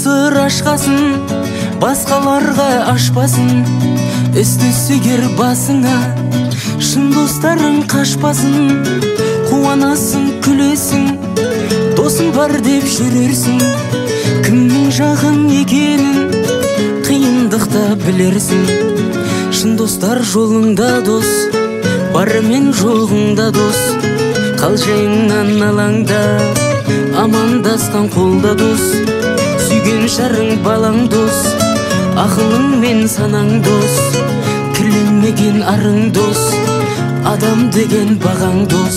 сыр ашқасын, басқаларға ашпасын. Із-түссігер басыңа, шын достарың қашпасын. Қуанасың, күлесің, досың бар деп жүрерсің. Кімнің жағың екенін қиындықта білерсің. Шын достар жолыңда дос, бары мен жоғыңда дос. Қалжайыңнан алаңда, амандасқан қолда дос. Сүйген жарың балаң дос, ақылың мен санаң дос. Кірленмеген арың дос, адам деген бағаң дос.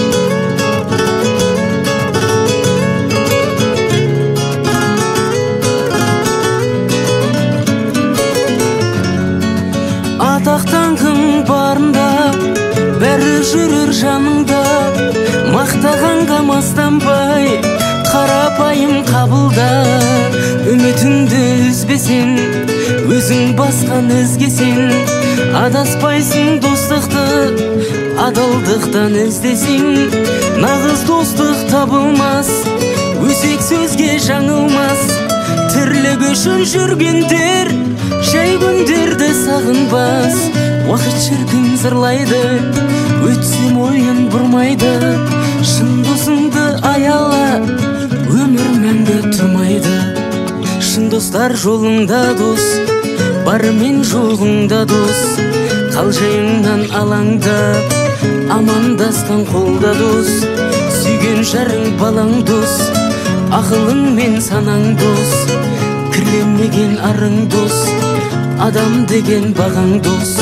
Атақтанғың барында, бәрі жүрер жаныңда. Мақтағанға мастанбай, қарапайым қабылда. Үмітіңді үзбесін, өзің басқан ізгесін. Адаспайсың достықты, адалдықтан іздесің. Нағыз достық табылмас, өсек сөзге жаңылмас. Тірлік үшін жүргендер жай күндерді сағынбас. Уақыт шіркін зырлайды, өтсем ойын бұрмайды. Шын досыңды аяла, өмір мәңгі тұрмайды. Шын достар жолыңда дос, бары мен жоғыңда дос. Қалжайыңнан алаңда, амандасқан қолда дос. Сүйген жарың балаң дос, ақылың мен санаң дос. Кірленмеген арың дос, адам деген бағаң дос.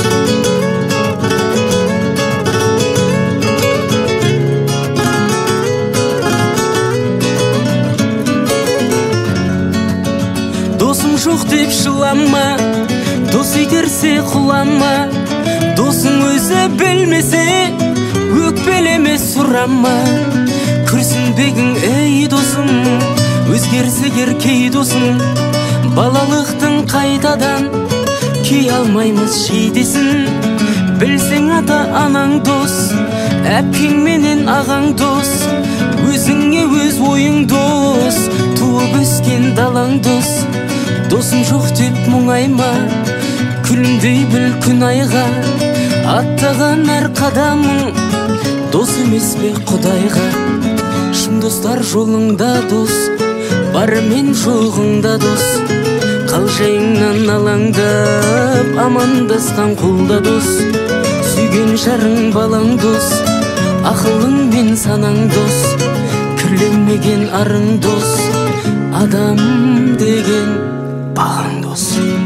Досың жоқ деп жылама, дос итерсе құлама. Досың өзі білмесе, өкпелеме сұрама. Күрсінбегің ей досым, өзгерсегер кей досым. Балалықтың қайтадан кей алмаймыз шейдесін. Білсең ата анаң дос, әпкең менен ағаң дос. Өзіңе өз ойың дос, туып өскен далаң дос. Досың жоқ деп мұңайма, күлімдей біл күн айға. Аттаған әр қадамың дос емес пе Құдайға. Шын достар жолыңда дос, бары мен жоғыңда дос. Қалжайыңнан алаңдап, амандасқан қолда дос. Сүйген жарың балаң дос, ақылың мен санаң дос. Кірленмеген арың дос, адам деген бағаң дос.